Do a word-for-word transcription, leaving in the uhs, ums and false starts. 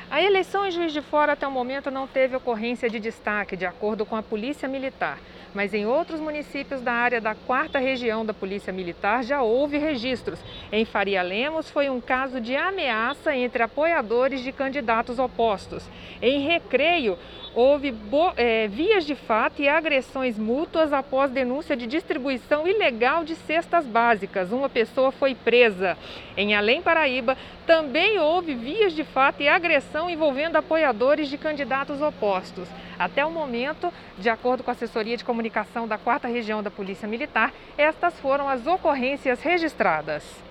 A eleição em Juiz de Fora até o momento não teve ocorrência de destaque, de acordo com a Polícia Militar. Mas em outros municípios da área da quarta Região da Polícia Militar já houve registros. Em Faria Lemos foi um caso de ameaça entre apoiadores de candidatos opostos. Em Recreio, houve é, vias de fato e agressões mútuas após denúncia de distribuição ilegal de cestas básicas. Uma pessoa foi presa. Em Além Paraíba, também houve vias de fato e agressão envolvendo apoiadores de candidatos opostos. Até o momento, de acordo com a assessoria de comunicação da quarta Região da Polícia Militar, estas foram as ocorrências registradas.